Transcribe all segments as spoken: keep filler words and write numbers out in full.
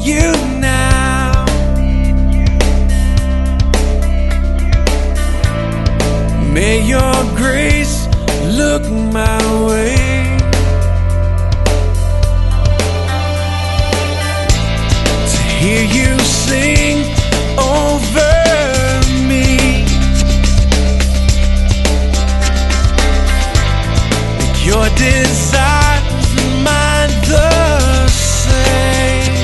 you now. May your grace look my way. To hear you sing over me. Your desires and mine the same.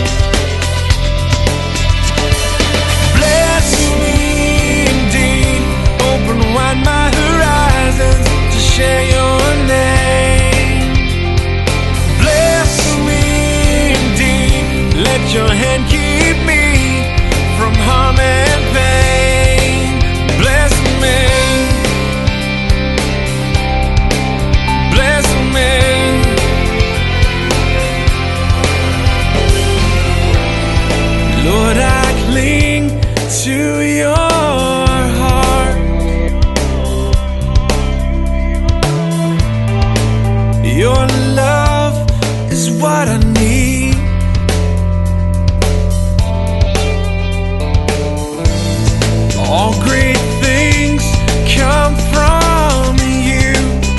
Bless me indeed, open wide my horizons to share your name. Bless me indeed, let your hand keep me from harm and pain. Bless me, bless me. Lord, I cling to your heart. Your love is what I need. All great things come from you.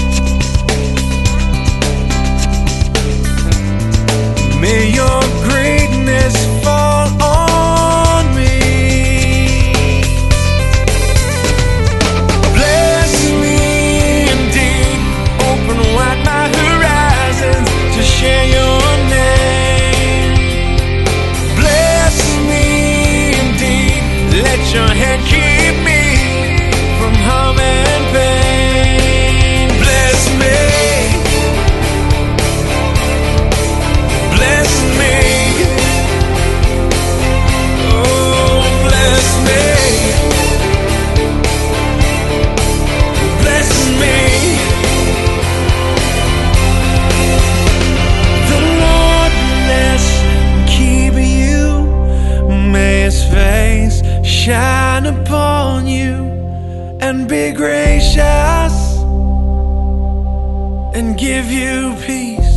May your greatness fall on me. Bless me indeed, open wide my horizons to share your name. Bless me indeed, let your hand keep me from harm and pain. Bless me, bless me, oh bless me, bless me. The Lord bless and keep you, may His face shine upon you and be gracious and give you peace.